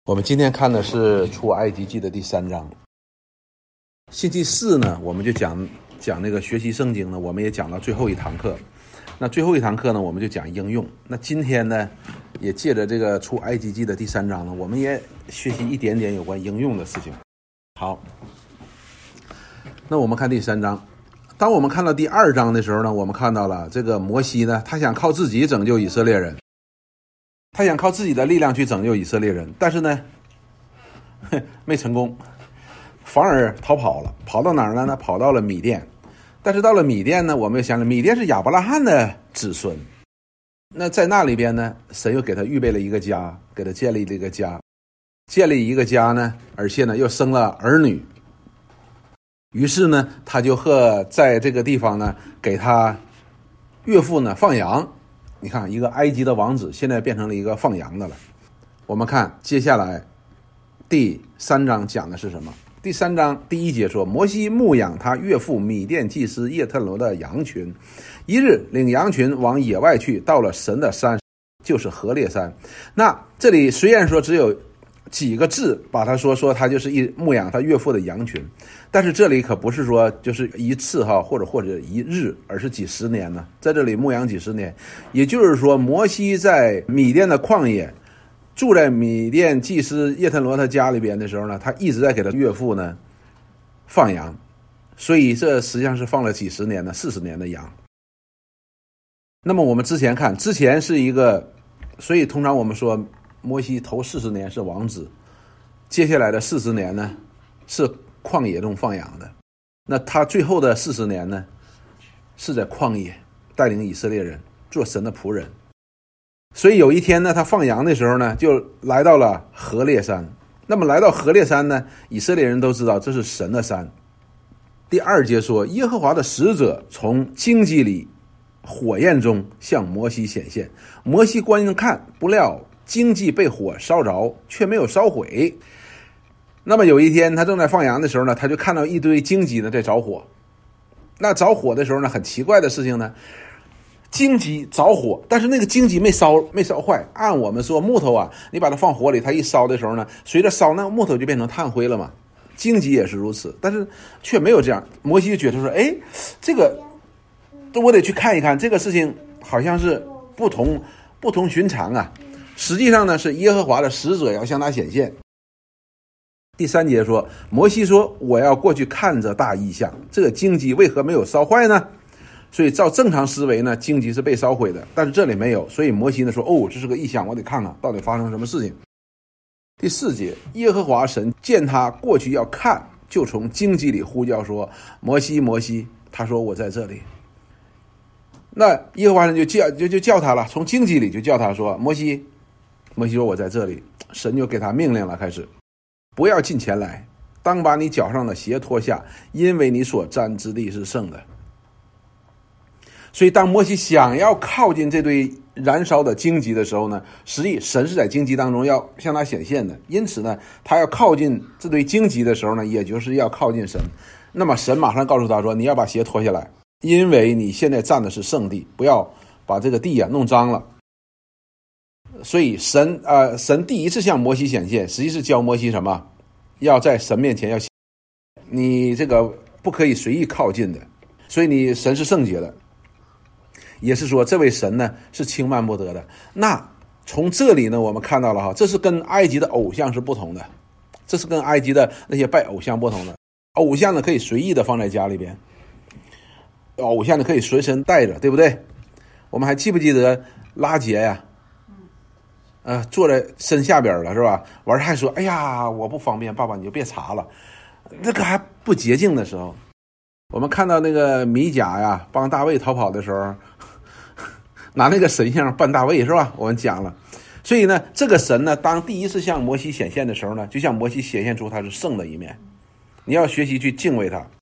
我们今天看的是出埃及记的第3章。星期四呢，我们就讲那个学习圣经呢，我们也讲到最后一堂课。那最后一堂课呢，我们就讲应用。那今天呢，也借着这个出埃及记的第3章呢，我们也学习一点点有关应用的事情。好，那我们看第3章。当我们看到第2章的时候呢，我们看到了这个摩西呢，他想靠自己拯救以色列人，他想靠自己的力量去拯救以色列人，但是呢没成功，反而逃跑了。跑到哪儿了呢？跑到了米甸。但是到了米甸呢，我们又想着米甸是亚伯拉罕的子孙，那在那里边呢，神又给他预备了一个家，给他建立了一个家，建立一个家呢，而且呢又生了儿女。于是呢，他就在这个地方呢，给他岳父呢放羊。你看，一个埃及的王子现在变成了一个放羊的了。我们看接下来第3章讲的是什么？第3章第1节说，摩西牧养他岳父米甸祭司叶特罗的羊群，一日领羊群往野外去，到了神的山，就是何烈山。那这里虽然说只有几个字把他说他就是牧养他岳父的羊群，但是这里可不是说就是一次或者一日，而是几十年呢，在这里牧养几十年。也就是说，摩西在米甸的旷野，住在米甸祭司叶特罗他家里边的时候呢，他一直在给他岳父呢放羊，所以这实际上是放了几十年的40年的羊。那么我们之前是一个，所以通常我们说摩西头40年是王子，接下来的40年呢是旷野中放羊的。那他最后的40年呢是在旷野带领以色列人做神的仆人。所以有一天呢，他放羊的时候呢，就来到了何烈山。那么来到何烈山呢，以色列人都知道这是神的山。第2节说，耶和华的使者从荆棘里火焰中向摩西显现，摩西观看，不料荆棘被火烧着，却没有烧毁。那么有一天他正在放羊的时候呢，他就看到一堆荆棘呢在着火。那着火的时候呢，很奇怪的事情呢，荆棘着火，但是那个荆棘没烧坏。按我们说木头啊，你把它放火里，它一烧的时候呢，随着烧那个木头就变成炭灰了嘛。荆棘也是如此，但是却没有这样。摩西就觉得说，这个我得去看一看，这个事情好像是不同寻常啊。实际上呢，是耶和华的使者要向他显现。第3节说，摩西说，我要过去看着大异象，这个荆棘为何没有烧坏呢？所以照正常思维呢，荆棘是被烧毁的，但是这里没有。所以摩西呢说，这是个异象，我得看看到底发生什么事情。第4节，耶和华神见他过去要看，就从荆棘里呼叫说，摩西摩西。他说，我在这里。那耶和华神就叫他了，从荆棘里就叫他说，摩西。摩西说，我在这里。神就给他命令了，开始不要近前来，当把你脚上的鞋脱下，因为你所站之地是圣的。所以当摩西想要靠近这堆燃烧的荆棘的时候呢，实际神是在荆棘当中要向他显现的。因此呢，他要靠近这堆荆棘的时候呢，也就是要靠近神。那么神马上告诉他说，你要把鞋脱下来，因为你现在站的是圣地，不要把这个地弄脏了。所以神第一次向摩西显现，实际是教摩西什么？要在神面前你这个不可以随意靠近的，所以神是圣洁的。也是说这位神呢是轻慢不得的。那从这里呢，我们看到了这是跟埃及的偶像是不同的，这是跟埃及的那些拜偶像不同的。偶像呢可以随意的放在家里边，偶像呢可以随身带着，对不对？我们还记不记得拉结呀？坐在身下边了，是吧？完还说，哎呀，我不方便，爸爸你就别查了。这个还不洁净的时候，我们看到那个米甲呀帮大卫逃跑的时候，拿那个神像扮大卫，是吧？我们讲了。所以呢，这个神呢，当第一次向摩西显现的时候呢，就向摩西显现出他是圣的一面，你要学习去敬畏他。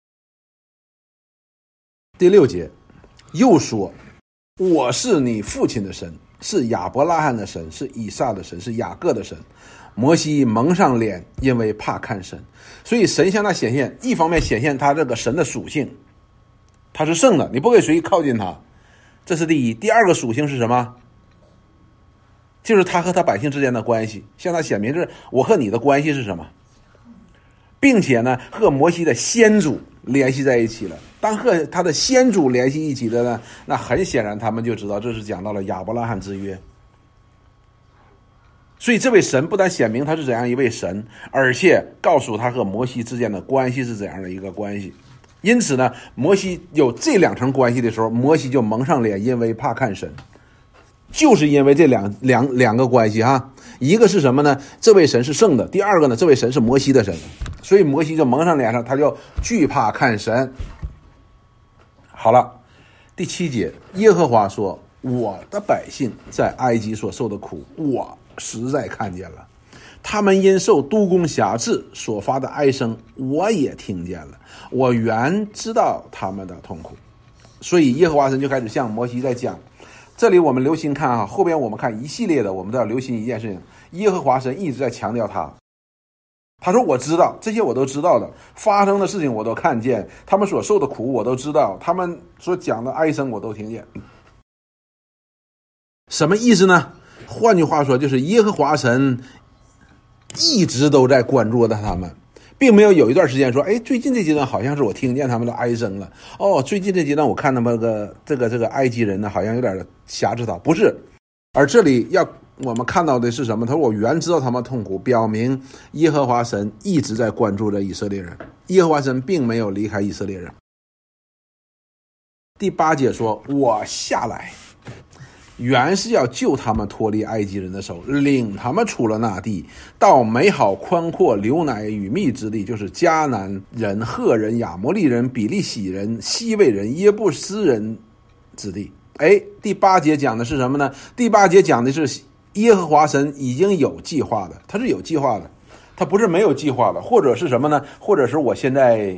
第6节又说，我是你父亲的神，是亚伯拉罕的神，是以撒的神，是雅各的神。摩西蒙上脸，因为怕看神。所以神向他显现，一方面显现他这个神的属性，他是圣的，你不可以随意靠近他，这是第一。第二个属性是什么？ 就是他和他百姓之间的关系，向他显明是我和你的关系是什么，并且呢和摩西的先祖联系在一起了。当和他的先祖联系一起的呢，那很显然他们就知道这是讲到了亚伯拉罕之约。所以这位神不但显明他是怎样一位神，而且告诉他和摩西之间的关系是怎样的一个关系。因此呢，摩西有这两层关系的时候，摩西就蒙上脸，因为怕看神。就是因为这两个关系哈，一个是什么呢？这位神是圣的，第二个呢，这位神是摩西的神，所以摩西就蒙上脸上，他就惧怕看神。好了，第7节，耶和华说：“我的百姓在埃及所受的苦，我实在看见了；他们因受督工辖制所发的哀声，我也听见了。我原知道他们的痛苦。”所以耶和华神就开始向摩西在讲。这里我们留心看啊，后边我们看一系列的，我们都要留心一件事情，耶和华神一直在强调他说我知道，这些我都知道的，发生的事情我都看见，他们所受的苦我都知道，他们所讲的哀声我都听见。什么意思呢？换句话说，就是耶和华神一直都在关注着他们，并没有一段时间说，最近这阶段好像是我听见他们的哀声了。最近这阶段我看他们这个埃及人呢，好像有点辖制他，不是。而这里我们看到的是什么？他说我原知道他们痛苦，表明耶和华神一直在关注着以色列人，耶和华神并没有离开以色列人。第8节说，我下来原是要救他们脱离埃及人的手，领他们出了那地，到美好宽阔流奶与蜜之地，就是迦南人、赫人、亚摩利人、比利洗人、西魏人、耶布斯人之地。第8节讲的是什么呢？第8节讲的是耶和华神已经有计划的，他是有计划的，他不是没有计划的，或者是什么呢？或者是我现在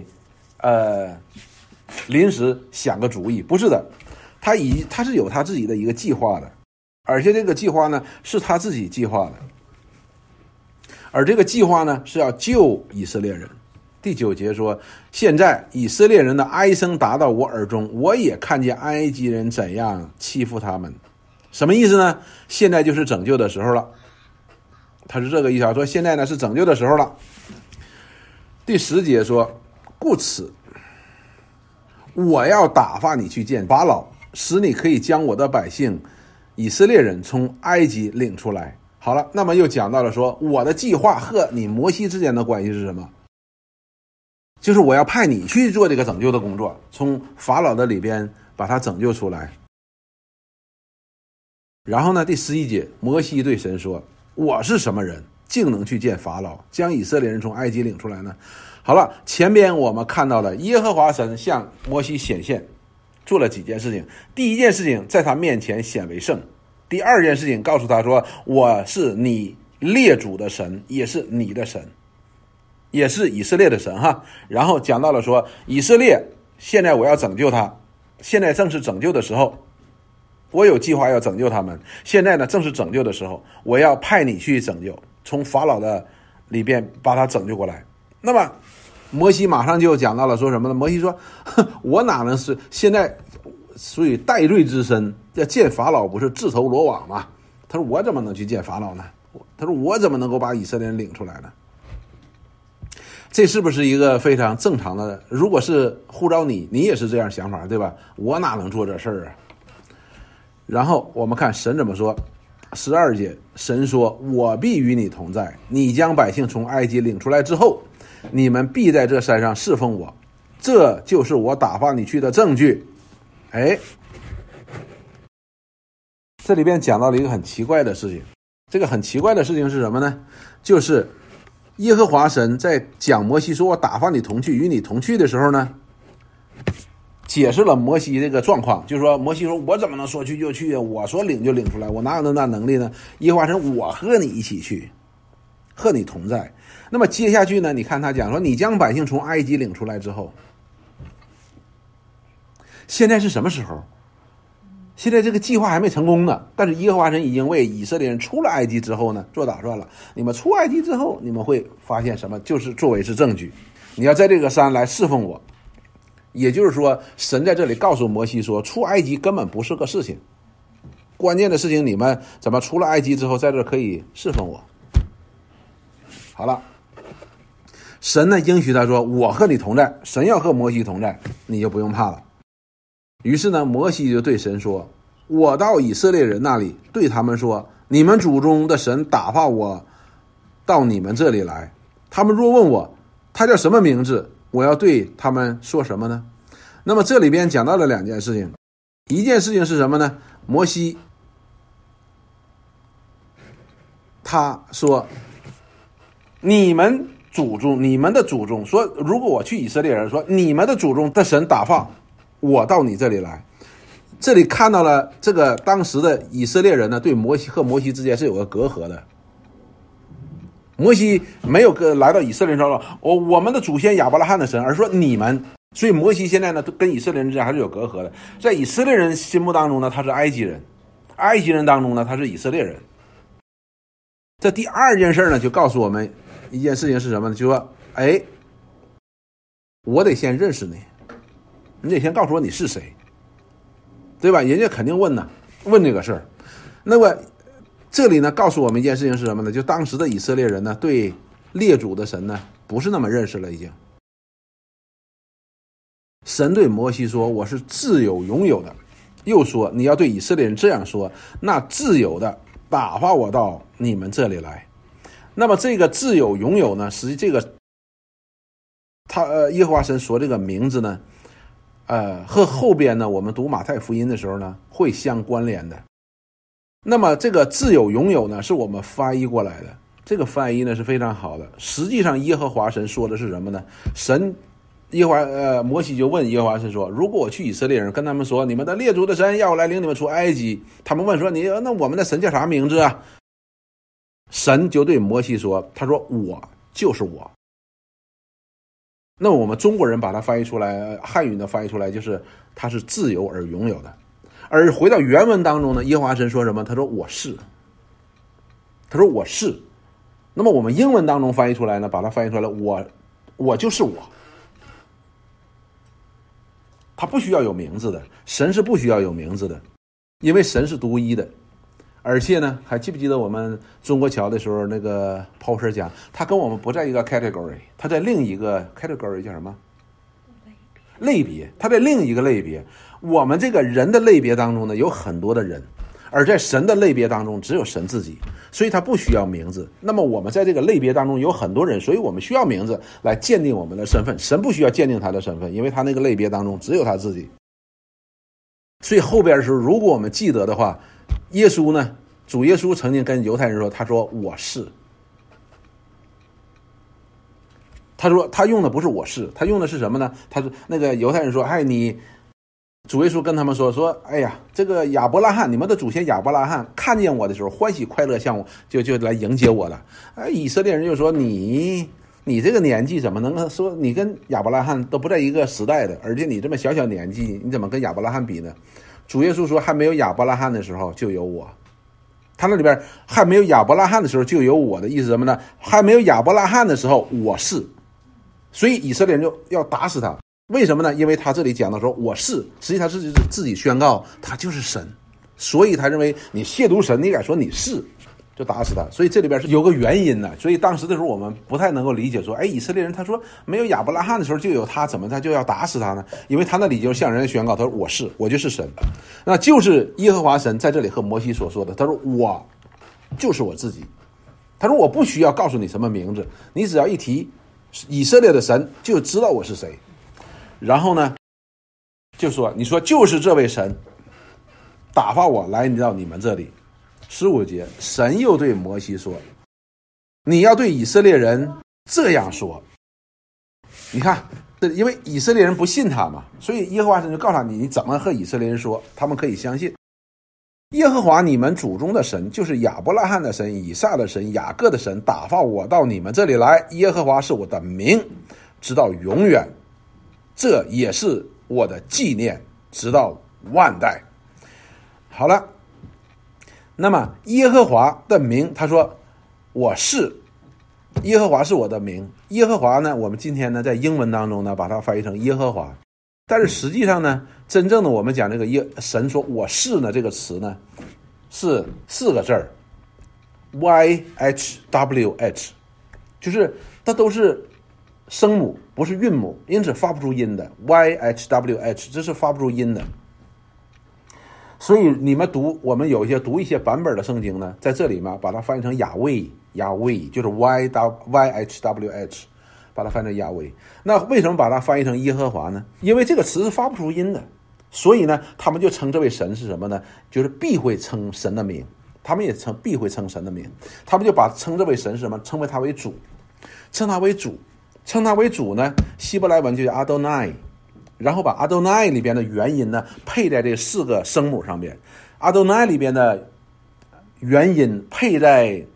临时想个主意，不是的，他是有他自己的一个计划的，而且这个计划呢是他自己计划的，而这个计划呢是要救以色列人。第9节说，现在以色列人的哀声达到我耳中，我也看见埃及人怎样欺负他们。什么意思呢？现在就是拯救的时候了，他是这个意思，说现在呢是拯救的时候了。第10节说，故此我要打发你去见法老，使你可以将我的百姓以色列人从埃及领出来。好了，那么又讲到了说，我的计划和你摩西之间的关系是什么？就是我要派你去做这个拯救的工作，从法老的里边把他拯救出来。然后呢，第11节，摩西对神说，我是什么人，竟能去见法老，将以色列人从埃及领出来呢？好了，前边我们看到了耶和华神向摩西显现，做了几件事情。第一件事情，在他面前显为圣。第二件事情，告诉他说，我是你列祖的神，也是你的神，也是以色列的神哈。然后讲到了说，以色列现在我要拯救他，现在正是拯救的时候，我有计划要拯救他们，现在呢正是拯救的时候，我要派你去拯救，从法老的里边把他拯救过来。那么摩西马上就讲到了说什么呢？摩西说，我哪能是现在属于戴罪之身，要见法老不是自投罗网吗？他说我怎么能去见法老呢？他说我怎么能够把以色列人领出来呢？这是不是一个非常正常的？如果是呼召你也是这样想法，对吧？我哪能做这事儿啊？然后我们看神怎么说。12节，神说，我必与你同在，你将百姓从埃及领出来之后，你们必在这山上侍奉我，这就是我打发你去的证据。这里边讲到了一个很奇怪的事情，这个很奇怪的事情是什么呢？就是耶和华神在讲摩西说我打发你同去，与你同去的时候呢，解释了摩西这个状况，就是说摩西说我怎么能说去就去啊？我说领就领出来，我哪有那能力呢？耶和华神我和你一起去，和你同在。那么接下去呢，你看他讲说，你将百姓从埃及领出来之后，现在是什么时候？现在这个计划还没成功呢，但是耶和华神已经为以色列人出了埃及之后呢做打算了。你们出埃及之后，你们会发现什么？就是作为是证据，你要在这个山来侍奉我。也就是说，神在这里告诉摩西说，出埃及根本不是个事情， 关键的事情你们怎么出了埃及之后在这可以侍奉我。好了，神呢应许他说，我和你同在，神要和摩西同在，你就不用怕了。于是呢，摩西就对神说，我到以色列人那里，对他们说，你们祖宗的神打发我到你们这里来，他们若问我他叫什么名字，我要对他们说什么呢？那么这里边讲到了两件事情，一件事情是什么呢？摩西他说，你们的祖宗说，如果我去以色列人说，你们的祖宗的神打发我到你这里来。这里看到了这个当时的以色列人呢，对摩西之间是有个隔阂的。摩西没有来到以色列人说我们的祖先亚伯拉罕的神，而说你们。所以摩西现在呢跟以色列人之间还是有隔阂的。在以色列人心目当中呢，他是埃及人，埃及人当中呢他是以色列人。这第二件事呢就告诉我们一件事情是什么呢？就说我得先认识你，你得先告诉我你是谁，对吧？人家肯定问这个事儿。那么这里呢告诉我们一件事情是什么呢？就当时的以色列人呢对列祖的神呢不是那么认识了已经。神对摩西说，我是自有永有的，又说你要对以色列人这样说，那自有的打发我到你们这里来。那么这个自有永有呢，实际这个耶和华神说这个名字呢和后边呢我们读马太福音的时候呢会相关联的。那么这个自有永有呢是我们翻译过来的，这个翻译呢是非常好的。实际上耶和华神说的是什么呢？摩西就问耶和华神说，如果我去以色列人跟他们说，你们的列祖的神要我来领你们出埃及，他们问说，那我们的神叫啥名字啊？神就对摩西说，他说我就是我。那我们中国人把它翻译出来，汉语的翻译出来就是它是自由而拥有的。而回到原文当中呢，耶和华神说什么？他说我是。他说我是。那么我们英文当中翻译出来呢，把它翻译出来我就是我。他不需要有名字的，神是不需要有名字的，因为神是独一的。而且呢，还记不记得我们中国桥的时候，那个抛师讲，他跟我们不在一个 category， 他在另一个 category 叫什么？类别。他在另一个类别。我们这个人的类别当中呢，有很多的人，而在神的类别当中，只有神自己，所以他不需要名字。那么我们在这个类别当中有很多人，所以我们需要名字来鉴定我们的身份。神不需要鉴定他的身份，因为他那个类别当中只有他自己。所以后边的时候，如果我们记得的话，耶稣呢，主耶稣曾经跟犹太人说，他说我是。他说他用的不是我是，他用的是什么呢？他说那个犹太人说，主耶稣跟他们说，哎呀，这个亚伯拉罕，你们的祖先亚伯拉罕看见我的时候欢喜快乐，向我就来迎接我了。以色列人就说，你这个年纪怎么能说你跟亚伯拉罕都不在一个时代的，而且你这么小年纪，你怎么跟亚伯拉罕比呢？主耶稣说，还没有亚伯拉罕的时候就有我。他那里边还没有亚伯拉罕的时候就有我的意思什么呢？还没有亚伯拉罕的时候我是。所以以色列人就要打死他。为什么呢？因为他这里讲到说我是，实际他是自己宣告他就是神，所以他认为你亵渎神，你敢说你是，就打死他。所以这里边是有个原因的。所以当时的时候我们不太能够理解说，以色列人他说没有亚伯拉罕的时候就有他，怎么他就要打死他呢？因为他那里就向人宣告，他说我就是神。那就是耶和华神在这里和摩西所说的，他说我就是我自己。他说我不需要告诉你什么名字，你只要一提以色列的神就知道我是谁。然后呢就说，你说就是这位神打发我来到你们这里。15节，神又对摩西说，你要对以色列人这样说。你看，因为以色列人不信他嘛，所以耶和华神就告诉他，你怎么和以色列人说，他们可以相信。耶和华你们祖宗的神，就是亚伯拉罕的神、以撒的神、雅各的神，打发我到你们这里来。耶和华是我的名，直到永远，这也是我的纪念，直到万代。好了，那么耶和华的名，他说我是，耶和华是我的名。耶和华呢，我们今天呢在英文当中呢把它翻译成耶和华，但是实际上呢，真正的我们讲这个神说我是呢这个词呢， 是4个字儿 YHWH， 就是它都是声母，不是韵母，因此发不出音的 YHWH， 这是发不出音的。所以你们我们有一些读一些版本的圣经呢，在这里面把它翻译成雅威，就是 YHWH， 把它翻译成雅威。那为什么把它翻译成耶和华呢？因为这个词是发不出音的，所以呢，他们就称这位神是什么呢？就是必会称神的名，他们也必会称神的名，他们就把称这位神是什么？称为他为主，称他为主，称他为主呢？希伯来文就叫 Adonai。然后把 Adonai 里边的元音呢配在这4个声母上边 ，Adonai 里边的元音配在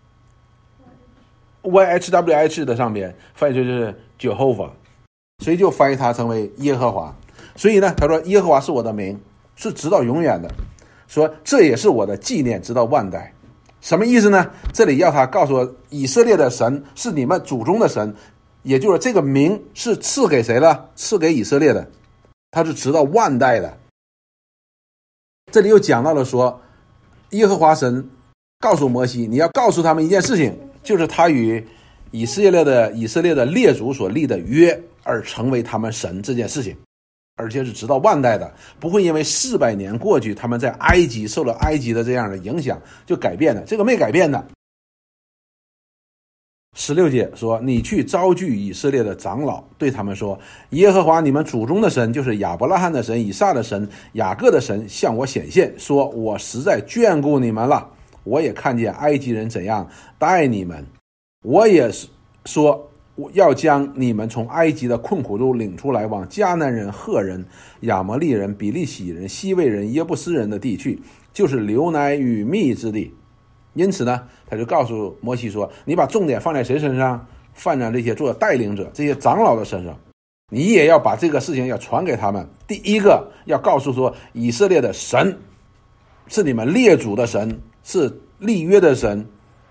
YHWH 的上边，翻译就是 Jehovah， 所以就翻译它成为耶和华。所以呢，他说耶和华是我的名，是直到永远的，说这也是我的纪念，直到万代。什么意思呢？这里要他告诉我，以色列的神是你们祖宗的神。也就是这个名是赐给谁了？赐给以色列的，他是直到万代的。这里又讲到了说，耶和华神告诉摩西，你要告诉他们一件事情，就是他与以色列的列祖所立的约而成为他们神这件事情，而且是直到万代的，不会因为400年过去，他们在埃及受了埃及的这样的影响就改变了，这个没改变的。16节说，你去招聚以色列的长老，对他们说，耶和华你们祖宗的神，就是亚伯拉罕的神、以撒的神、雅各的神，向我显现，说我实在眷顾你们了，我也看见埃及人怎样待你们，我也说我要将你们从埃及的困苦中领出来，往迦南人、赫人、亚摩利人、比利洗人、西魏人、耶布斯人的地去，就是流奶与蜜之地。因此呢，他就告诉摩西说，你把重点放在谁身上？放在这些做带领者、这些长老的身上，你也要把这个事情要传给他们。第一个要告诉说，以色列的神是你们列祖的神，是立约的神，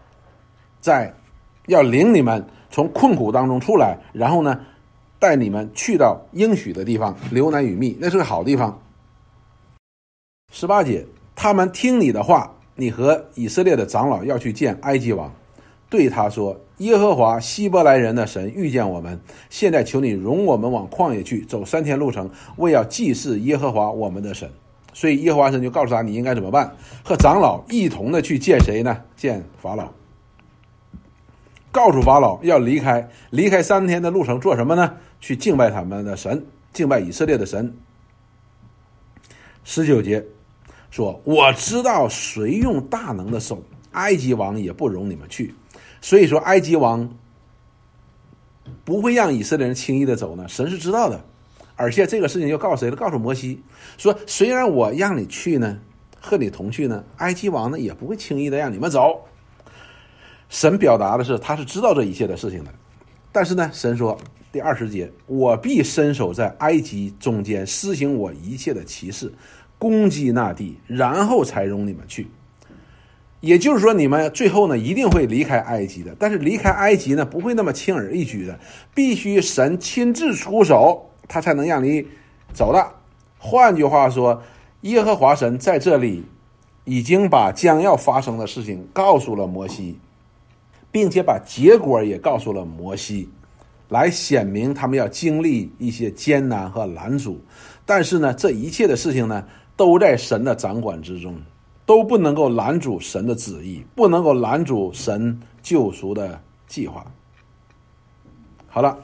要领你们从困苦当中出来，然后呢，带你们去到应许的地方，流奶与蜜，那是个好地方。18节，他们听你的话，你和以色列的长老要去见埃及王，对他说，耶和华希伯来人的神遇见我们，现在求你容我们往旷野去，走3天路程，为要祭祀耶和华我们的神。所以耶和华神就告诉他，你应该怎么办？和长老一同的去见谁呢？见法老，告诉法老要离开3天的路程，做什么呢？去敬拜他们的神，敬拜以色列的神。19节说，我知道谁用大能的手，埃及王也不容你们去。所以说埃及王不会让以色列人轻易的走呢，神是知道的。而且这个事情就告诉谁了？告诉摩西说，虽然我让你去呢，和你同去呢，埃及王呢也不会轻易的让你们走。神表达的是他是知道这一切的事情的。但是呢，神说第20节，我必伸手在埃及中间施行我一切的奇事，攻击那地，然后才容你们去。也就是说，你们最后呢一定会离开埃及的，但是离开埃及呢不会那么轻而易举的，必须神亲自出手，他才能让你走的。换句话说，耶和华神在这里已经把将要发生的事情告诉了摩西，并且把结果也告诉了摩西，来显明他们要经历一些艰难和拦阻。但是呢，这一切的事情呢都在神的掌管之中，都不能够拦阻神的旨意，不能够拦阻神救赎的计划。好了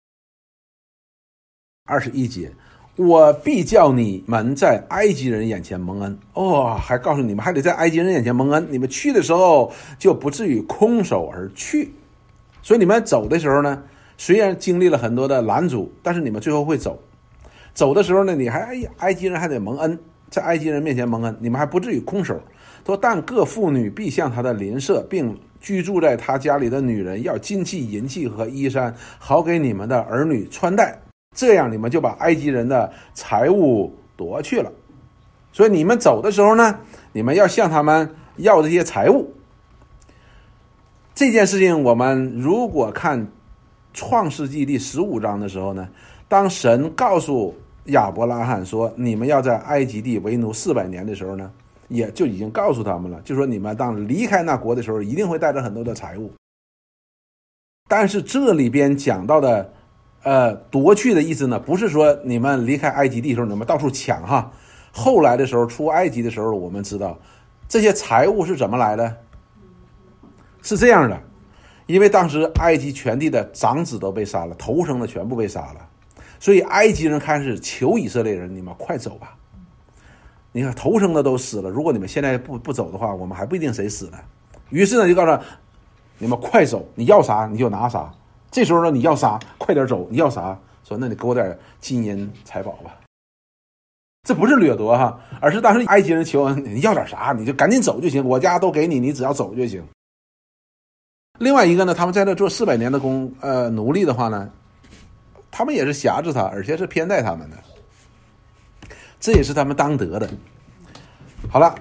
，21节，我必叫你们在埃及人眼前蒙恩。还告诉你们还得在埃及人眼前蒙恩，你们去的时候就不至于空手而去。所以你们走的时候呢，虽然经历了很多的拦阻，但是你们最后会走。走的时候呢，你埃及人还得蒙恩，在埃及人面前蒙恩，你们还不至于空手。说，但各妇女必向他的邻舍，并居住在他家里的女人，要金器、银器和衣衫，好给你们的儿女穿戴。这样你们就把埃及人的财物夺去了。所以你们走的时候呢，你们要向他们要这些财物。这件事情我们如果看创世纪第15章的时候呢，当神告诉亚伯拉罕说你们要在埃及地为奴400年的时候呢， 也就已经告诉他们了，就说你们当离开那国的时候，一定会带着很多的财物。但是这里边讲到的夺去的意思呢，不是说你们离开埃及地的时候你们到处抢哈。后来的时候出埃及的时候，我们知道这些财物是怎么来的，是这样的，因为当时埃及全地的长子都被杀了，头生的全部被杀了，所以埃及人开始求以色列人，你们快走吧，你看头生的都死了，如果你们现在不走的话，我们还不一定谁死呢。于是呢就告诉他，你们快走，你要啥你就拿啥。这时候呢，你要啥快点走，你要啥说那你给我点金银财宝吧。这不是掠夺哈，而是当时埃及人求你要点啥你就赶紧走就行，我家都给你，你只要走就行。另外一个呢，他们在这做400年的奴隶的话呢，他们也是辖制他，而且是偏待他们的，这也是他们当得的。好了，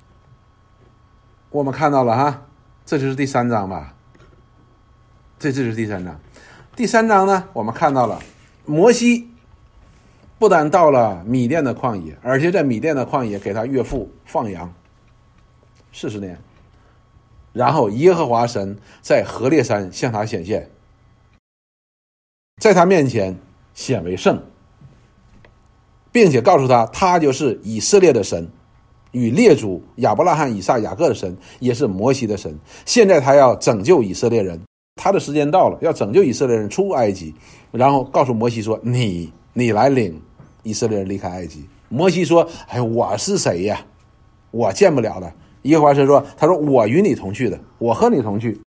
我们看到了哈，这就是第3章吧，这是第3章。第3章呢，我们看到了摩西不但到了米甸的旷野，而且在米甸的旷野给他岳父放羊40年，然后耶和华神在何烈山向他显现，在他面前显为圣，并且告诉他，他就是以色列的神，与列祖亚伯拉罕、以撒、雅各的神，也是摩西的神。现在他要拯救以色列人，他的时间到了，要拯救以色列人出埃及，然后告诉摩西说，你来领以色列人离开埃及。摩西说，哎，我是谁呀？我见不了的。耶和华神说，他说我与你同去的，我和你同去，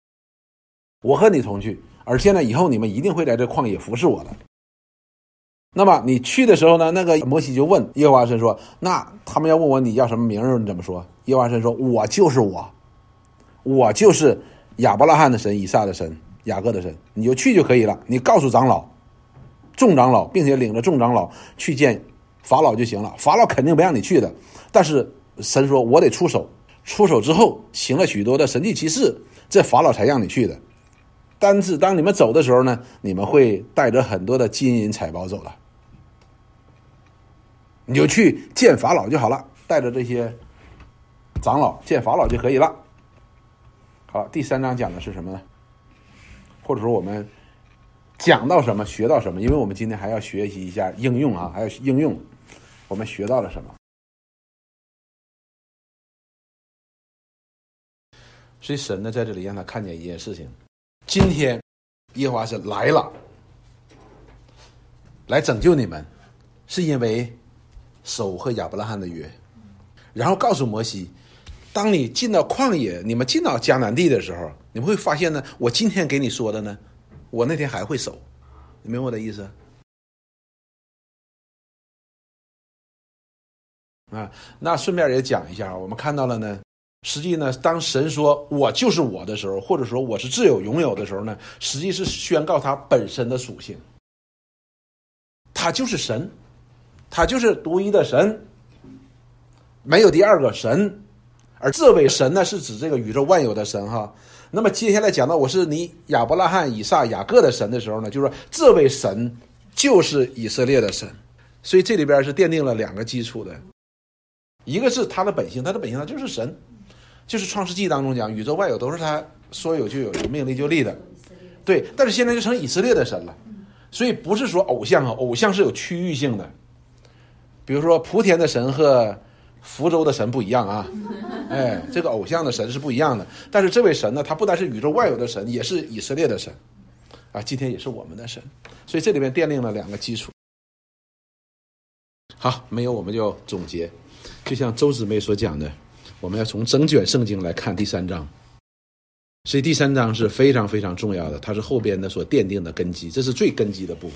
而且呢，以后你们一定会在这旷野服侍我的。那么你去的时候呢，那个摩西就问耶和华神说，那他们要问我你要什么名儿，你怎么说？耶和华神说，我就是我就是亚伯拉罕的神、以撒的神、雅各的神，你就去就可以了。你告诉众长老，并且领着众长老去见法老就行了。法老肯定不让你去的，但是神说我得出手之后行了许多的神迹奇事，这法老才让你去的。但是当你们走的时候呢，你们会带着很多的金银财宝走了，你就去见法老就好了，带着这些长老见法老就可以了。好，第3章讲的是什么呢？或者说我们讲到什么学到什么？因为我们今天还要学习一下应用啊，还要应用我们学到了什么。所以神呢在这里让他看见一件事情，今天耶和华神来了，来拯救你们，是因为守和亚伯拉罕的约。然后告诉摩西，当你进到旷野，你们进到迦南地的时候，你们会发现呢，我今天给你说的呢，我那天还会守。你明白我的意思啊？那顺便也讲一下，我们看到了呢，实际呢，当神说我就是我的时候，或者说我是自有永有的时候呢，实际是宣告他本身的属性。他就是神，他就是独一的神，没有第二个神。而这位神呢，是指这个宇宙万有的神哈。那么接下来讲到我是你亚伯拉罕、以撒、雅各的神的时候呢，就是说这位神就是以色列的神。所以这里边是奠定了2个基础的，一个是他的本性，他就是神，就是创世纪当中讲宇宙万有都是他说有就有，有命立就立的，对。但是现在就成以色列的神了，所以不是说偶像啊，偶像是有区域性的，比如说莆田的神和福州的神不一样啊，哎，这个偶像的神是不一样的。但是这位神呢，他不单是宇宙万有的神，也是以色列的神啊，今天也是我们的神。所以这里面奠定了2个基础。好，没有我们就总结，就像周姊妹所讲的，我们要从整卷圣经来看第3章。所以第3章是非常非常重要的，它是后边的所奠定的根基，这是最根基的部分，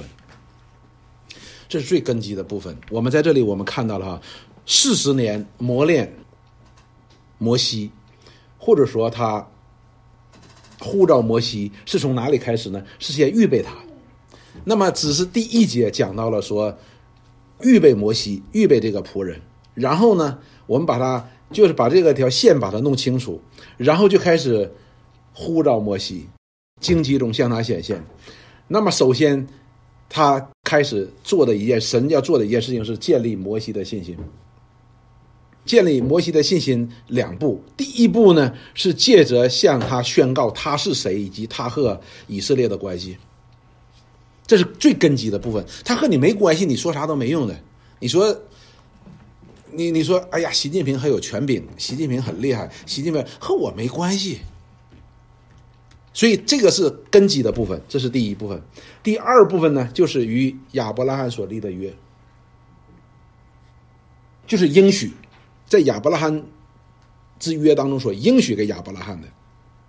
我们在这里我们看到了哈，40年磨练摩西，或者说他呼召摩西是从哪里开始呢？是先预备他。那么只是第1节讲到了说预备摩西，预备这个仆人，然后呢我们把他就是把这个条线把它弄清楚，然后就开始呼召摩西，荆棘中向他显现。那么首先他开始做的神要做的一件事情是建立摩西的信心。 建立摩西的信心2步，第一步呢是借着向他宣告他是谁，以及他和以色列的关系，这是最根基的部分。他和你没关系，你说啥都没用的。你说哎呀，习近平很有权柄，习近平很厉害，习近平和我没关系。所以这个是根基的部分，这是第一部分。第二部分呢，就是与亚伯拉罕所立的约，就是应许，在亚伯拉罕之约当中所应许给亚伯拉罕的，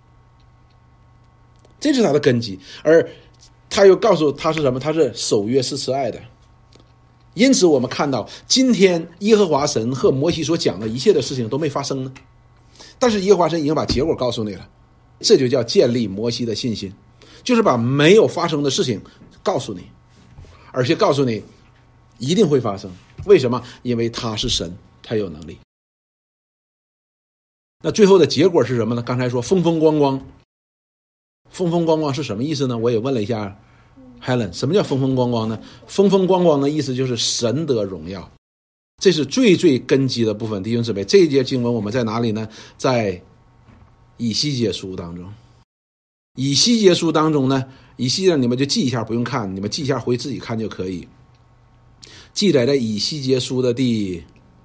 这是他的根基。而他又告诉他是什么？他是守约是慈爱的。因此我们看到今天耶和华神和摩西所讲的一切的事情都没发生呢，但是耶和华神已经把结果告诉你了。这就叫建立摩西的信心，就是把没有发生的事情告诉你，而且告诉你一定会发生。为什么？因为他是神，他有能力。那最后的结果是什么呢？刚才说风风光光，风风光光是什么意思呢？我也问了一下 Helen， 什么叫风风光光呢？风风光光的意思就是神得荣耀，这是最最根基的部分。弟兄姊妹，这一节经文我们在哪里呢？在以西结书当中。以西结书当中呢，以西结你们就记一下，不用看，你们记一下回自己看就可以。记载在以西结书的第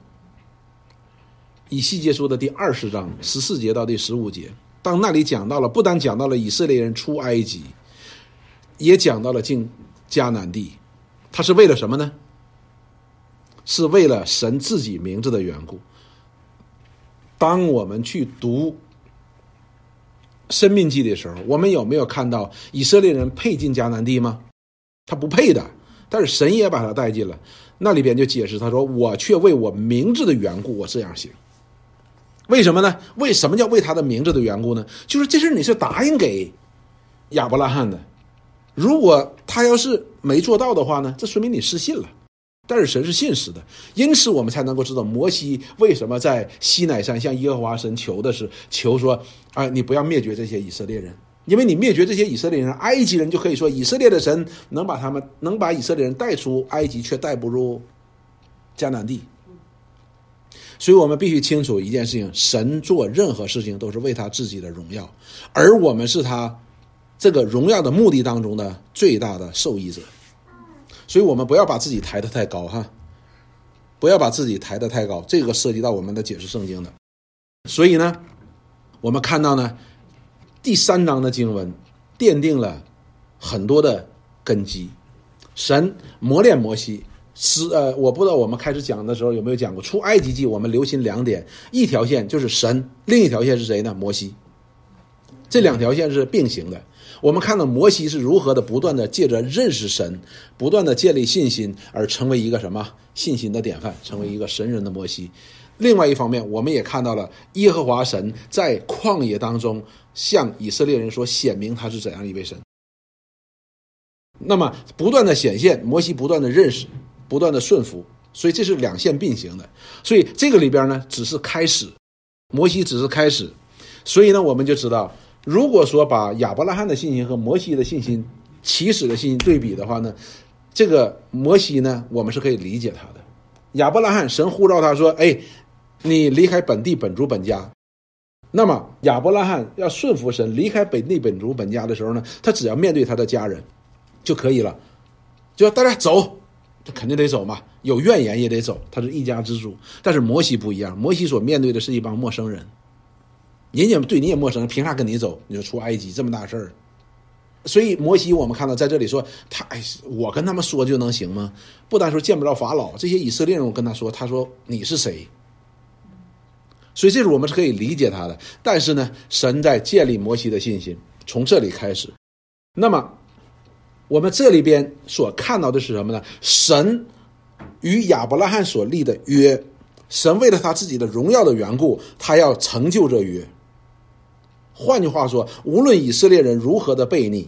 20章14节到第15节。当那里讲到了，不单讲到了以色列人出埃及，也讲到了进迦南地。他是为了什么呢？是为了神自己名字的缘故。当我们去读申命记的时候，我们有没有看到以色列人配进迦南地吗？他不配的，但是神也把他带进了。那里边就解释，他说我却为我名字的缘故我这样行。为什么呢？为什么叫为他的名字的缘故呢？就是这事你是答应给亚伯拉罕的，如果他要是没做到的话呢，这说明你失信了。但是神是信实的，因此我们才能够知道摩西为什么在西乃山向耶和华神求说你不要灭绝这些以色列人，因为你灭绝这些以色列人，埃及人就可以说以色列的神能把以色列人带出埃及，却带不入迦南地。所以我们必须清楚一件事情，神做任何事情都是为他自己的荣耀，而我们是他这个荣耀的目的当中的最大的受益者。所以我们不要把自己抬得太高哈，不要把自己抬得太高，这个涉及到我们的解释圣经的。所以呢，我们看到呢，第3章的经文奠定了很多的根基。神磨练摩西，我不知道我们开始讲的时候有没有讲过，出埃及记我们留心2点，一条线就是神，另一条线是谁呢？摩西。这2条线是并行的。我们看到摩西是如何的不断的借着认识神，不断的建立信心，而成为一个什么信心的典范，成为一个神人的摩西。另外一方面，我们也看到了耶和华神在旷野当中向以色列人说显明他是怎样一位神。那么不断的显现，摩西不断的认识，不断的顺服，所以这是2线并行的。所以这个里边呢，只是开始，摩西只是开始。所以呢，我们就知道，如果说把亚伯拉罕的信心和摩西的信心、起始的信心对比的话呢，这个摩西呢，我们是可以理解他的。亚伯拉罕，神呼召他说：“你离开本地本族本家。”那么亚伯拉罕要顺服神，离开本地本族本家的时候呢，他只要面对他的家人就可以了，就大家走，他肯定得走嘛，有怨言也得走，他是一家之主。但是摩西不一样，摩西所面对的是一帮陌生人。人家对你也陌生，凭啥跟你走？你说出埃及这么大事儿，所以摩西我们看到在这里说我跟他们说就能行吗？不单说见不着法老，这些以色列人我跟他说你是谁？所以这是我们是可以理解他的。但是呢，神在建立摩西的信心，从这里开始。那么我们这里边所看到的是什么呢？神与亚伯拉罕所立的约，神为了他自己的荣耀的缘故，他要成就这约。换句话说，无论以色列人如何的悖逆，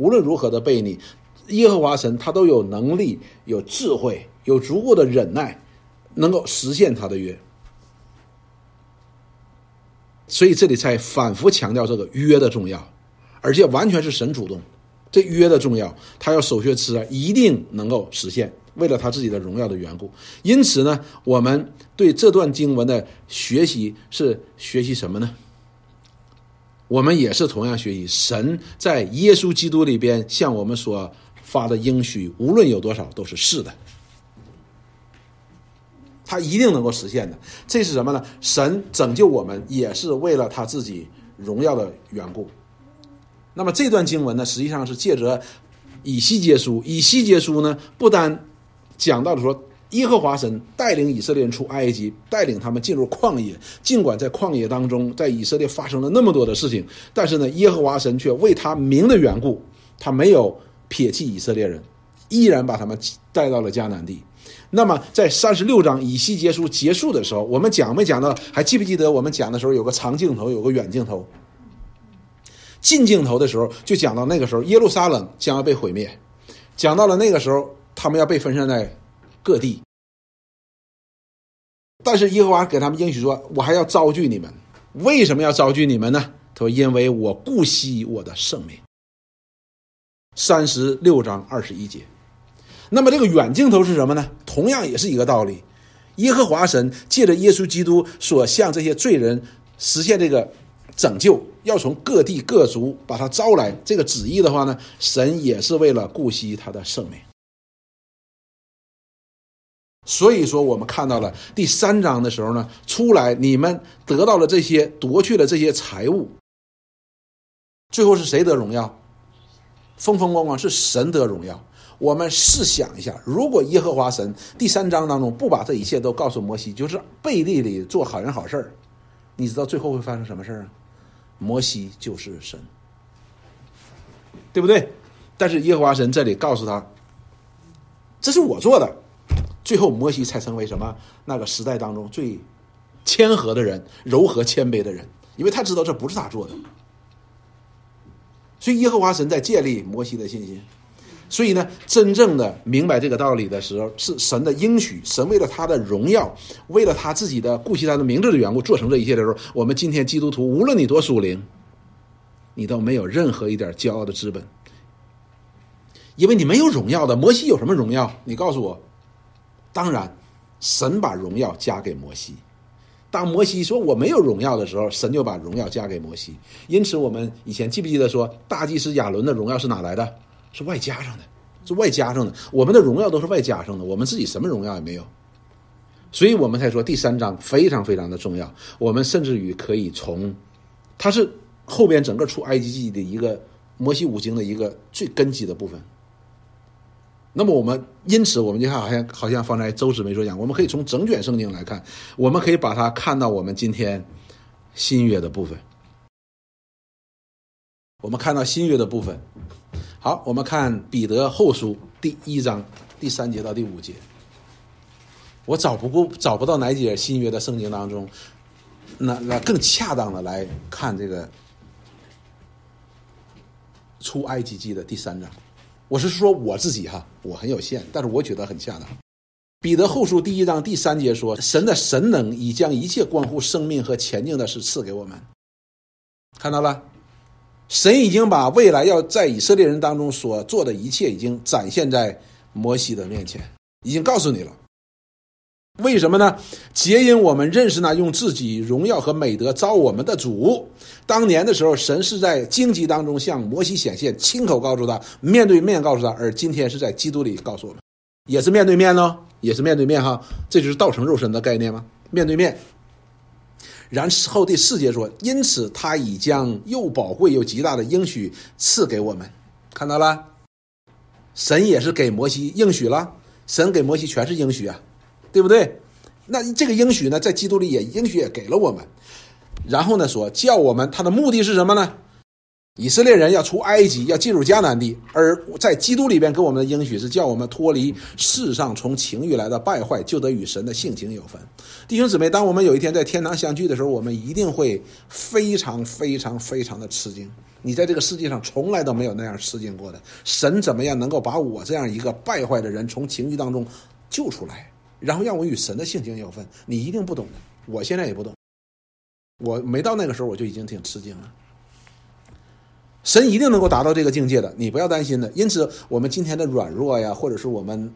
耶和华神他都有能力、有智慧、有足够的忍耐，能够实现他的约。所以这里才反复强调这个约的重要，而且完全是神主动，这约的重要，他要守约吃一定能够实现， 为了他自己的荣耀的缘故。因此呢，我们对这段经文的学习是学习什么呢？我们也是同样学习神在耶稣基督里边向我们所发的应许，无论有多少都是是的，他一定能够实现的。这是什么呢？神拯救我们也是为了他自己荣耀的缘故。那么这段经文呢，实际上是借着以西结书。以西结书呢，不单讲到了说耶和华神带领以色列人出埃及，带领他们进入旷野，尽管在旷野当中，在以色列发生了那么多的事情，但是呢，耶和华神却为他名的缘故，他没有撇弃以色列人，依然把他们带到了迦南地。那么在36章以西结书结束的时候，我们讲没讲到？还记不记得我们讲的时候有个长镜头，有个远镜头？近镜头的时候就讲到那个时候耶路撒冷将要被毁灭，讲到了那个时候他们要被分散在各地，但是耶和华给他们应许说，我还要招聚你们。为什么要招聚你们呢？他说因为我顾惜我的圣名。36章21节。那么这个远镜头是什么呢？同样也是一个道理，耶和华神借着耶稣基督所向这些罪人实现这个拯救，要从各地各族把他招来，这个旨意的话呢，神也是为了顾惜他的圣名。所以说我们看到了第3章的时候呢，出来你们得到了这些，夺去了这些财物，最后是谁得荣耀？风风光光是神得荣耀。我们试想一下，如果耶和华神第3章当中不把这一切都告诉摩西，就是背地里做好人好事，你知道最后会发生什么事啊？摩西就是神，对不对？但是耶和华神这里告诉他，这是我做的。最后摩西才成为什么？那个时代当中最谦和的人，柔和谦卑的人，因为他知道这不是他做的。所以耶和华神在建立摩西的信心。所以呢，真正的明白这个道理的时候，是神的应许，神为了他的荣耀，为了他自己的顾惜他的名字的缘故做成这一切的时候，我们今天基督徒无论你多属灵，你都没有任何一点骄傲的资本，因为你没有荣耀的。摩西有什么荣耀？你告诉我。当然神把荣耀加给摩西，当摩西说我没有荣耀的时候，神就把荣耀加给摩西。因此我们以前记不记得说大祭司亚伦的荣耀是哪来的？是外加上的，是外加上的。我们的荣耀都是外加上的，我们自己什么荣耀也没有。所以我们才说第3章非常非常的重要，我们甚至于可以从它是后边整个出埃及记的一个摩西五经的一个最根基的部分。那么我们因此我们就好像方才周姊妹所讲，我们可以从整卷圣经来看，我们可以把它看到我们今天新约的部分。我们看到新约的部分。好，我们看彼得后书第1章第3节到第5节。我找不到哪一节新约的圣经当中那更恰当的来看这个出埃及记的第3章。我是说我自己我很有限，但是我觉得很恰当。彼得后书第1章第3节说，神的神能已将一切关乎生命和前进的事赐给我们。看到了，神已经把未来要在以色列人当中所做的一切已经展现在摩西的面前，已经告诉你了。为什么呢？皆因我们认识那用自己荣耀和美德召我们的主。当年的时候，神是在荆棘当中向摩西显现，亲口告诉他，面对面告诉他，而今天是在基督里告诉我们，也是面对面咯，也是面对面这就是道成肉身的概念吗？面对面。然后第4节说，因此他已将又宝贵又极大的应许赐给我们。看到了，神也是给摩西应许了，神给摩西全是应许对不对？那这个应许呢，在基督里也应许也给了我们。然后呢，说叫我们，他的目的是什么呢？以色列人要出埃及，要进入迦南地，而在基督里边给我们的应许是叫我们脱离世上从情欲来的败坏，就得与神的性情有分。弟兄姊妹，当我们有一天在天堂相聚的时候，我们一定会非常非常非常的吃惊。你在这个世界上从来都没有那样吃惊过的。神怎么样能够把我这样一个败坏的人从情欲当中救出来，然后让我与神的性情有分？你一定不懂的，我现在也不懂，我没到那个时候我就已经挺吃惊了。神一定能够达到这个境界的，你不要担心的。因此我们今天的软弱呀，或者是我们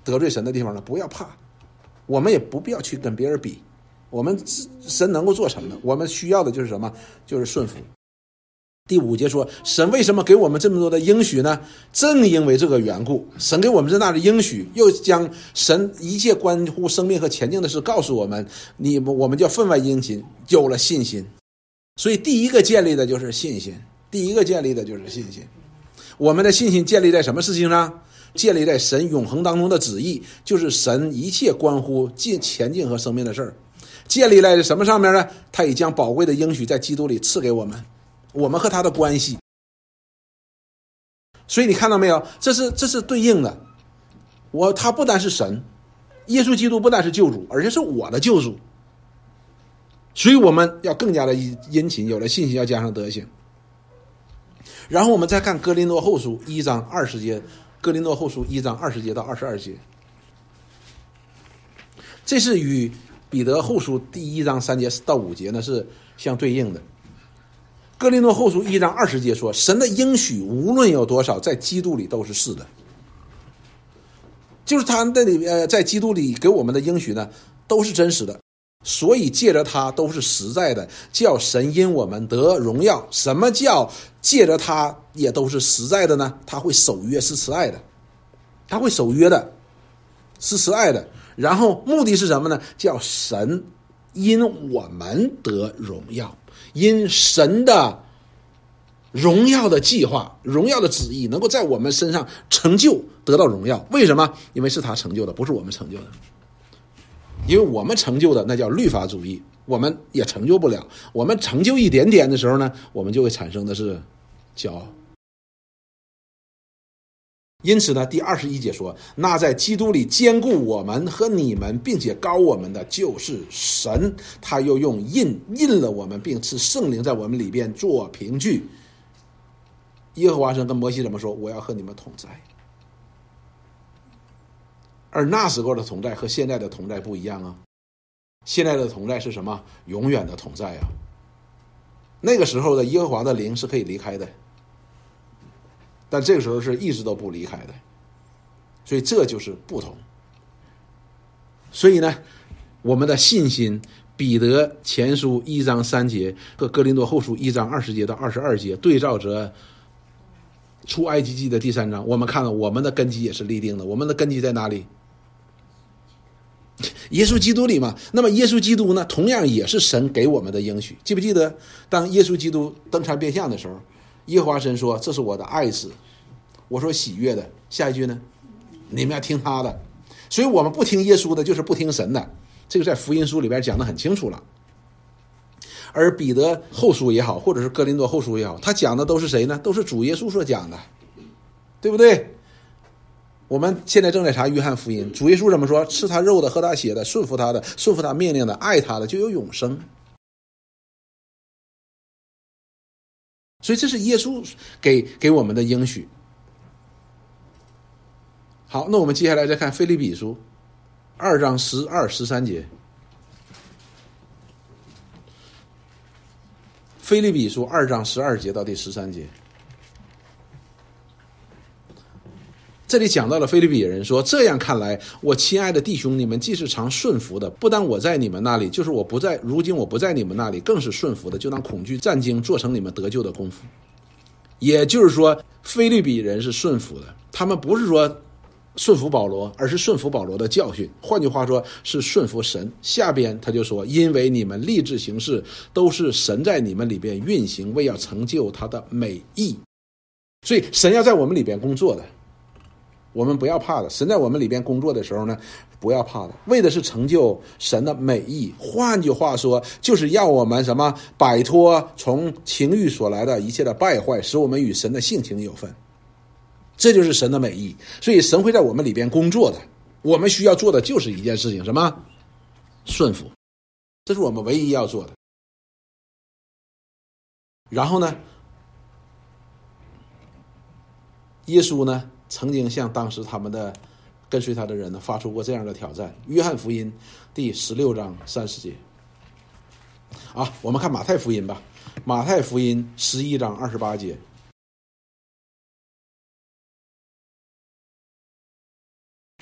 得罪神的地方呢，不要怕，我们也不必要去跟别人比，我们神能够做成的，我们需要的就是什么？就是顺服。第5节说，神为什么给我们这么多的应许呢？正因为这个缘故，神给我们这大的应许，又将神一切关乎生命和前进的事告诉我们，我们就要分外殷勤，有了信心。所以第一个建立的就是信心，我们的信心建立在什么事情上？建立在神永恒当中的旨意，就是神一切关乎前进和生命的事儿。建立在什么上面呢？他已将宝贵的应许在基督里赐给我们，我们和他的关系。所以你看到没有，这是对应的。他不单是神，耶稣基督不但是救主，而且是我的救主。所以我们要更加的殷勤，有了信心要加上德行。然后我们再看哥林多后书1章20节，哥林多后书1章20节到22节，这是与彼得后书第1章3节到5节呢是相对应的。哥林多后书1章20节说，神的应许无论有多少，在基督里都是是的，就是他在基督里给我们的应许呢都是真实的，所以借着他都是实在的，叫神因我们得荣耀。什么叫借着他也都是实在的呢？他会守约，是慈爱的，他会守约的，是慈爱的。然后目的是什么呢？叫神因我们得荣耀，因神的荣耀的计划、荣耀的旨意能够在我们身上成就，得到荣耀。为什么？因为是他成就的，不是我们成就的。因为我们成就的那叫律法主义，我们也成就不了。我们成就一点点的时候呢，我们就会产生的是骄傲。因此呢，第21节说，那在基督里坚固我们和你们并且膏我们的就是神，他又用印了我们，并赐圣灵在我们里边做凭据。耶和华神跟摩西怎么说？我要和你们同在。而那时候的同在和现在的同在不一样啊，现在的同在是什么？永远的同在啊。那个时候的耶和华的灵是可以离开的，但这个时候是一直都不离开的，所以这就是不同。所以呢，我们的信心，彼得前书1章3节和哥林多后书1章20节到22节对照着出埃及记的第3章，我们看到我们的根基也是立定的。我们的根基在哪里？耶稣基督里嘛。那么耶稣基督呢，同样也是神给我们的应许。记不记得当耶稣基督登山变像的时候，耶和华神说，这是我的爱子，我所喜悦的。下一句呢，你们要听他的。所以我们不听耶稣的，就是不听神的，这个在福音书里边讲得很清楚了。而彼得后书也好，或者是哥林多后书也好，他讲的都是谁呢？都是主耶稣所讲的，对不对？我们现在正在查约翰福音，主耶稣怎么说？吃他肉的，喝他血的，顺服他的，顺服他命令的，爱他的，就有永生。所以这是耶稣给我们的应许。好，那我们接下来再看腓立比书2章12、13节。腓立比书2章12节到第13节，这里讲到了腓立比人说，这样看来，我亲爱的弟兄，你们既是常顺服的，不但我在你们那里，就是如今我不在你们那里，更是顺服的，就当恐惧战惊，做成你们得救的功夫。也就是说，腓立比人是顺服的，他们不是说顺服保罗，而是顺服保罗的教训，换句话说是顺服神。下边他就说，因为你们立志行事，都是神在你们里边运行，为要成就他的美意。所以神要在我们里边工作的，我们不要怕的。神在我们里边工作的时候呢，不要怕的，为的是成就神的美意。换句话说，就是要我们什么？摆脱从情欲所来的一切的败坏，使我们与神的性情有分。这就是神的美意。所以神会在我们里边工作的，我们需要做的就是一件事情，什么？顺服。这是我们唯一要做的。然后呢，耶稣呢曾经向当时他们的跟随他的人呢发出过这样的挑战。约翰福音第16章30节。我们看马太福音吧。马太福音11章28节。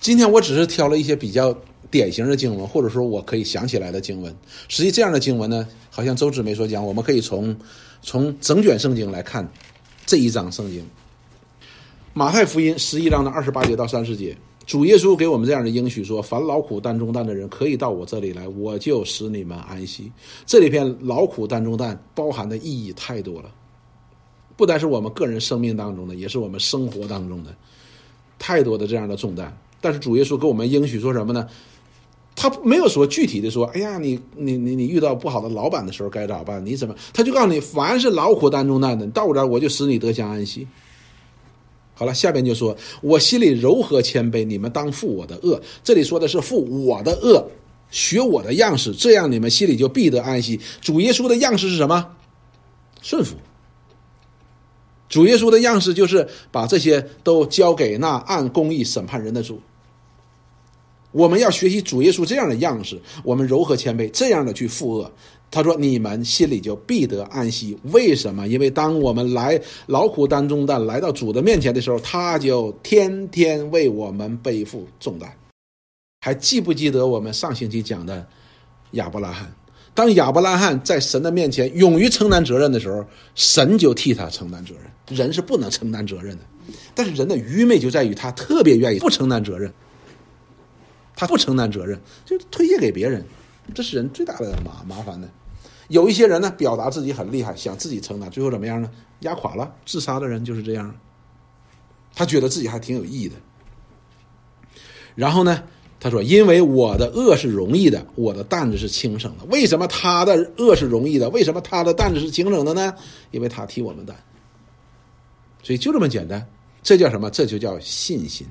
今天我只是挑了一些比较典型的经文，或者说我可以想起来的经文。实际这样的经文呢，好像周志梅所讲，我们可以从整卷圣经来看这一章圣经。马太福音11章的28节到30节，主耶稣给我们这样的应许说，凡劳苦担重担的人可以到我这里来，我就使你们安息。这里边劳苦担重担包含的意义太多了，不单是我们个人生命当中的，也是我们生活当中的太多的这样的重担。但是主耶稣给我们应许说什么呢？他没有说具体的说，哎呀，你遇到不好的老板的时候该咋办？你怎么？他就告诉你，凡是劳苦担重担的，到我这儿我就使你得享安息。好了，下边就说，我心里柔和谦卑，你们当负我的恶。这里说的是负我的恶，学我的样式，这样你们心里就必得安息。主耶稣的样式是什么？顺服。主耶稣的样式就是把这些都交给那按公义审判人的主。我们要学习主耶稣这样的样式，我们柔和谦卑，这样的去负恶。他说你们心里就必得安息。为什么？因为当我们来劳苦担重担来到主的面前的时候，他就天天为我们背负重担。还记不记得我们上星期讲的亚伯拉罕？当亚伯拉罕在神的面前勇于承担责任的时候，神就替他承担责任。人是不能承担责任的，但是人的愚昧就在于他特别愿意不承担责任，他不承担责任就推卸给别人，这是人最大的麻烦的。有一些人呢，表达自己很厉害，想自己承担，最后怎么样呢？压垮了。自杀的人就是这样，他觉得自己还挺有意义的。然后呢，他说因为我的恶是容易的，我的担子是轻省的。为什么他的恶是容易的？为什么他的担子是轻省的呢？因为他替我们担。所以就这么简单，这叫什么？这就叫信心。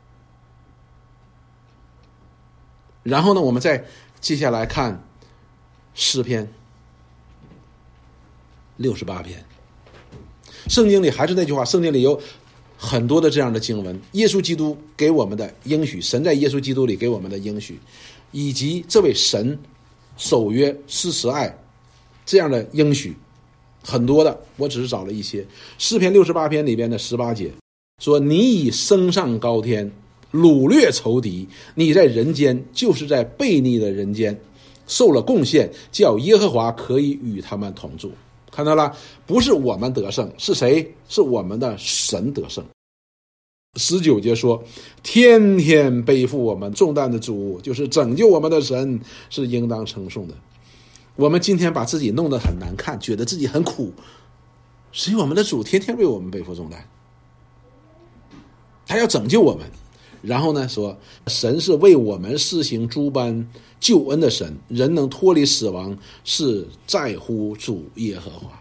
然后呢，我们再接下来看诗篇68篇。圣经里还是那句话，圣经里有很多的这样的经文，耶稣基督给我们的应许，神在耶稣基督里给我们的应许，以及这位神守约施慈爱这样的应许，很多的，我只是找了一些。诗篇68篇里边的18节说，你已升上高天，掳掠仇敌，你在人间，就是在悖逆的人间受了贡献，叫耶和华可以与他们同住。看到了，不是我们得胜，是谁？是我们的神得胜。19节说，天天背负我们重担的主，就是拯救我们的神，是应当称颂的。我们今天把自己弄得很难看，觉得自己很苦，所以我们的主天天为我们背负重担，他要拯救我们。然后呢，说神是为我们施行诸般救恩的神，人能脱离死亡，是在乎主耶和华。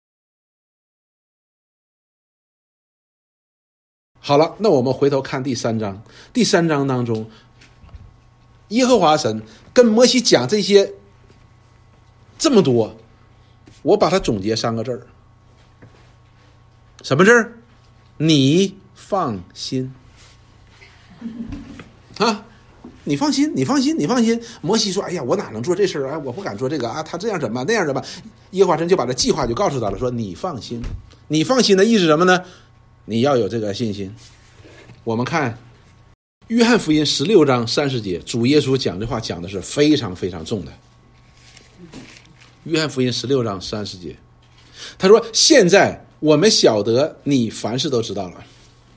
好了，那我们回头看第3章。第3章当中，耶和华神跟摩西讲这些这么多，我把它总结3个字儿。什么字儿？你放心啊！你放心，你放心，你放心。摩西说：“哎呀，我哪能做这事儿啊？我不敢做这个啊！他这样怎么办？那样怎么办？”耶和华神就把这计划就告诉他了，说：“你放心。”你放心的意思是什么呢？你要有这个信心。我们看约翰福音16章30节，主耶稣讲这话讲的是非常非常重的。约翰福音16章30节，他说：“现在我们晓得你凡事都知道了。”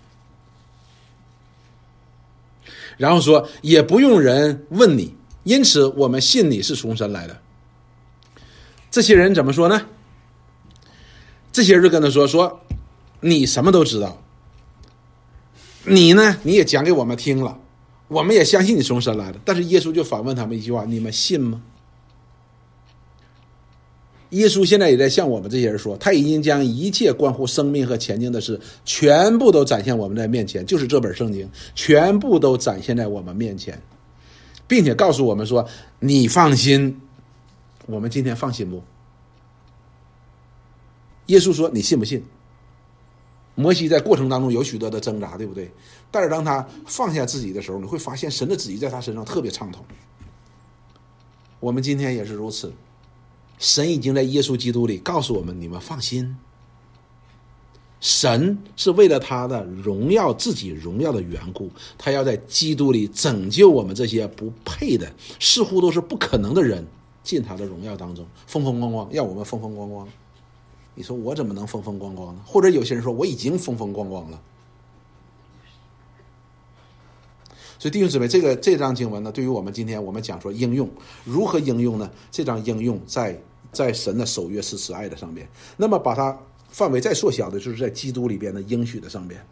然后说也不用人问你，因此我们信你是从神来的。这些人怎么说呢？这些人就跟他说你什么都知道，你呢你也讲给我们听了，我们也相信你从神来的。但是耶稣就反问他们一句话，你们信吗？耶稣现在也在向我们这些人说，他已经将一切关乎生命和前进的事全部都展现我们在面前，就是这本圣经全部都展现在我们面前，并且告诉我们说你放心。我们今天放心不？耶稣说你信不信？摩西在过程当中有许多的挣扎，对不对？但是当他放下自己的时候，你会发现神的旨意在他身上特别畅通。我们今天也是如此，神已经在耶稣基督里告诉我们，你们放心， 神是为了他的荣耀，自己荣耀的缘故，他要在基督里拯救我们这些不配的，似乎都是不可能的人，进他的荣耀当中，风风光光，让我们风风光光。你说我怎么能风风光光呢？或者有些人说我已经风风光光了。所以弟兄姊妹，这章经文呢，对于我们今天我们讲说应用，如何应用呢？这章应用在神的守约是慈爱的上面，那么把它范围再缩小的，就是在基督里边的应许的上边。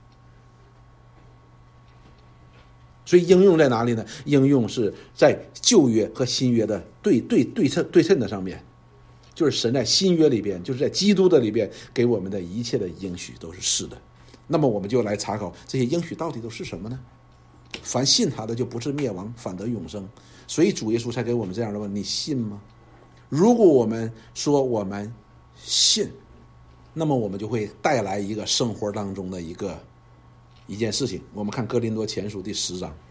所以应用在哪里呢？应用是在旧约和新约的对称的上面，就是神在新约里边，就是在基督的里边给我们的一切的应许都是是的。那么我们就来查考这些应许到底都是什么呢？凡信他的就不至灭亡，反得永生。所以主耶稣才给我们这样的问：你信吗？如果我们说我们信，那么我们就会带来一个生活当中的一件事情。我们看哥林多前书第10章，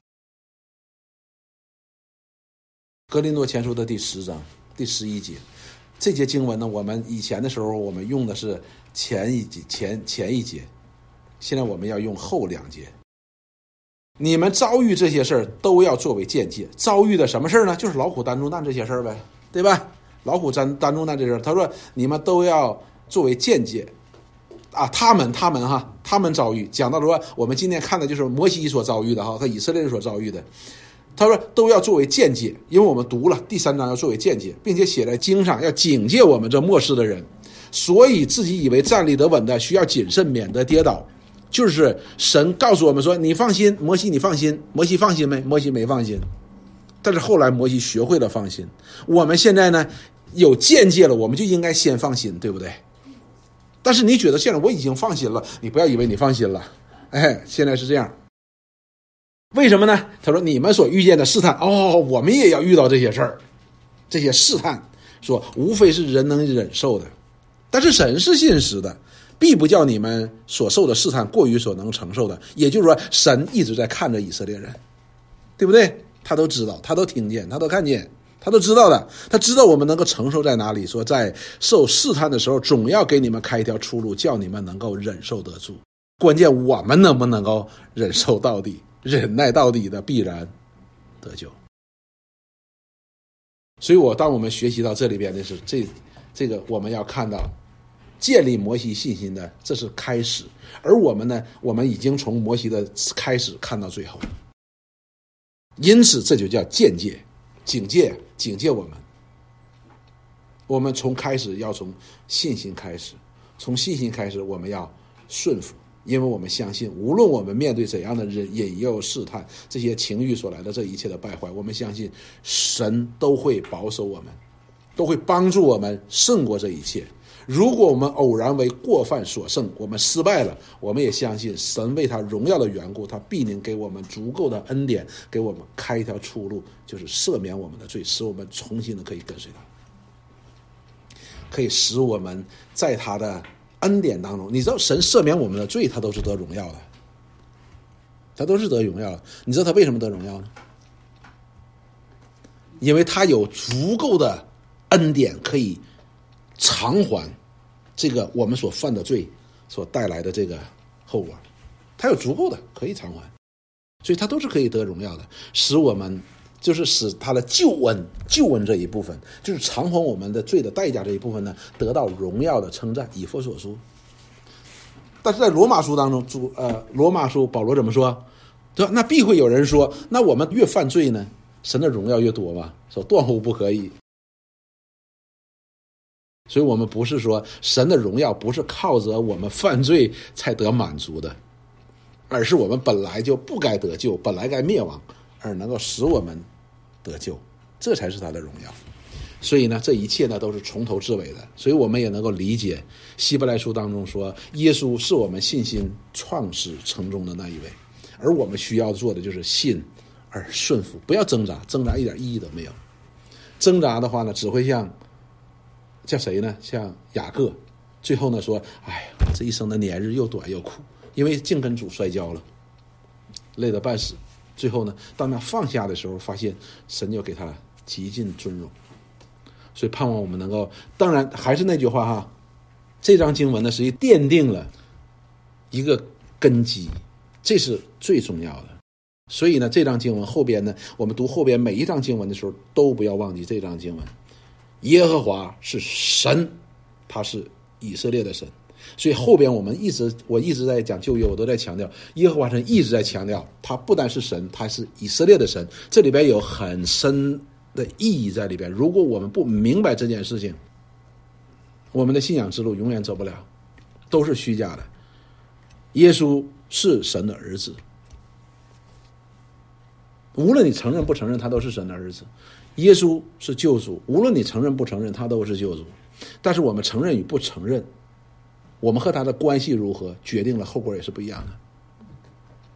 哥林多前书的第10章第11节，这节经文呢，我们以前的时候我们用的是前一节，现在我们要用后2节。你们遭遇这些事儿都要作为见解。遭遇的什么事儿呢？就是劳苦担重担这些事儿呗，对吧？劳苦担重担这事儿，他说你们都要作为见解啊。他们遭遇，讲到说我们今天看的就是摩西所遭遇的和以色列人所遭遇的。他说都要作为见解，因为我们读了第3章要作为见解，并且写在经上，要警戒我们这末世的人。所以自己以为站立得稳的，需要谨慎，免得跌倒。就是神告诉我们说，你放心，摩西你放心。摩西放心没？摩西没放心。但是后来摩西学会了放心。我们现在呢有见解了，我们就应该先放心，对不对？但是你觉得现在我已经放心了，你不要以为你放心了。现在是这样。为什么呢？他说你们所遇见的试探，我们也要遇到这些事儿，这些试探，说无非是人能忍受的。但是神是信实的，必不叫你们所受的试探过于所能承受的。也就是说，神一直在看着以色列人，对不对？他都知道，他都听见，他都看见，他都知道的。他知道我们能够承受在哪里，说在受试探的时候，总要给你们开一条出路，叫你们能够忍受得住。关键我们能不能够忍受到底，忍耐到底的，必然得救。所以当我们学习到这里边的是这个我们要看到建立摩西信心的，这是开始。而我们呢，我们已经从摩西的开始看到最后，因此这就叫见解，警戒我们。我们从开始要从信心开始，从信心开始我们要顺服，因为我们相信无论我们面对怎样的引诱试探，这些情欲所来的这一切的败坏，我们相信神都会保守我们，都会帮助我们胜过这一切。如果我们偶然为过犯所胜，我们失败了，我们也相信神为他荣耀的缘故，他必能给我们足够的恩典，给我们开一条出路，就是赦免我们的罪，使我们重新的可以跟随他，可以使我们在他的恩典当中。你知道神赦免我们的罪，他都是得荣耀的，他都是得荣耀的。你知道他为什么得荣耀呢？因为他有足够的恩典可以偿还这个我们所犯的罪所带来的这个后果，他有足够的可以偿还，所以他都是可以得荣耀的，使我们就是使他的救恩这一部分，就是偿还我们的罪的代价这一部分呢，得到荣耀的称赞，以弗所书。但是在罗马书当中，罗马书保罗怎么说？对吧？那必会有人说，那我们越犯罪呢，神的荣耀越多嘛，说断乎不可以。所以我们不是说神的荣耀不是靠着我们犯罪才得满足的，而是我们本来就不该得救，本来该灭亡，而能够使我们得救，这才是他的荣耀。所以呢，这一切呢都是从头至尾的。所以我们也能够理解希伯来书当中说，耶稣是我们信心创始成终的那一位，而我们需要做的就是信而顺服，不要挣扎，挣扎一点意义都没有。挣扎的话呢，只会像谁呢？像雅各，最后呢说，哎呀，这一生的年日又短又苦，因为竟跟主摔跤了，累得半死。最后呢，当他放下的时候，发现神就给他极尽尊荣。所以盼望我们能够，当然还是那句话哈，这章经文呢，实际奠定了一个根基，这是最重要的。所以呢，这章经文后边呢，我们读后边每一章经文的时候，都不要忘记这章经文。耶和华是神，他是以色列的神。所以后边我一直在讲旧约，我都在强调，耶和华神一直在强调，他不单是神，他是以色列的神。这里边有很深的意义在里边。如果我们不明白这件事情，我们的信仰之路永远走不了，都是虚假的。耶稣是神的儿子，无论你承认不承认，他都是神的儿子。耶稣是救主，无论你承认不承认，他都是救主。但是我们承认与不承认，我们和他的关系如何，决定了后果也是不一样的。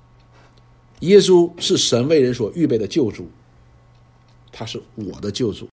耶稣是神为人所预备的救主，他是我的救主。